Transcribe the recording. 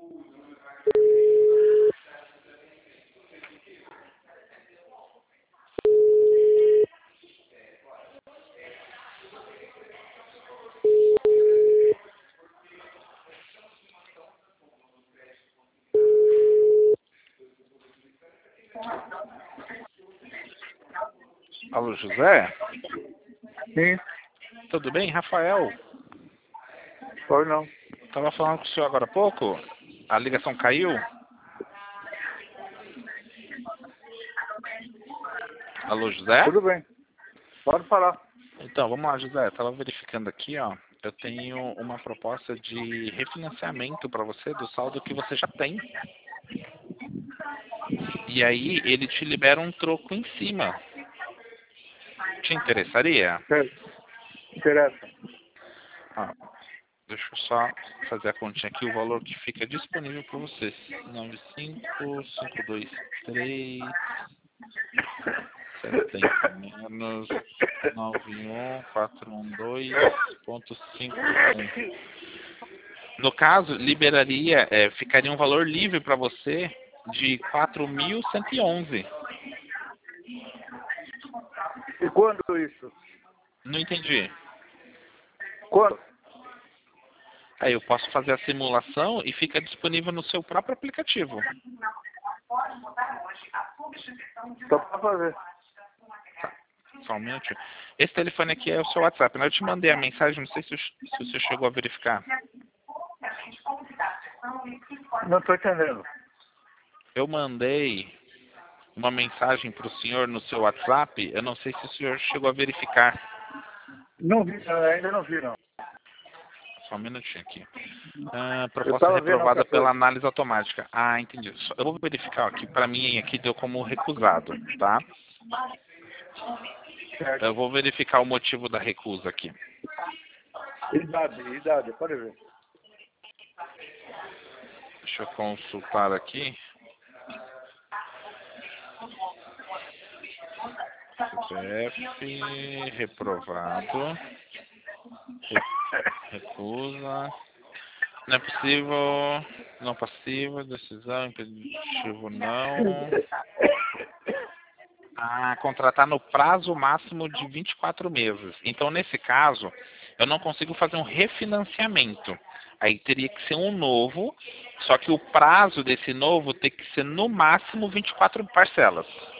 Alô, José? Sim, Tudo bem? Rafael? pode não. Estava falando com o senhor agora há pouco. A ligação caiu? Alô, José? Tudo bem, pode falar. Então, vamos lá, José. Estava verificando aqui, ó. Eu tenho uma proposta de refinanciamento para você do saldo que você já tem. E aí, ele te libera um troco em cima. Te interessaria? Interessa. Ah, deixa eu só fazer a continha aqui. O valor que fica disponível para você. 95523 70 menos 91412.51. No caso, liberaria, ficaria um valor livre para você de 4.111. E quando isso? Não entendi. Quando? Aí eu posso fazer a simulação e fica disponível no seu próprio aplicativo. Só para fazer. Só um minutinho. Esse telefone aqui é o seu WhatsApp, né? Eu te mandei a mensagem, não sei se você chegou a verificar. Não estou entendendo. Eu mandei uma mensagem para o senhor no seu WhatsApp, eu não sei se o senhor chegou a verificar. Não vi, ainda não vi, não. Só um minutinho aqui. Eu Proposta estava vendo reprovada outra pela coisa. análise automática. Ah, entendi. Eu vou verificar aqui. Para mim aqui deu como recusado, tá? Certo. Eu vou verificar o motivo da recusa aqui. Idade, pode ver. Deixa eu consultar aqui. CPF reprovado. Recusa. Não é possível. Não passiva. Decisão. Impeditivo não. Contratar no prazo máximo de 24 meses. Então, nesse caso, eu não consigo fazer um refinanciamento. Aí teria que ser um novo, só que o prazo desse novo tem que ser no máximo 24 parcelas.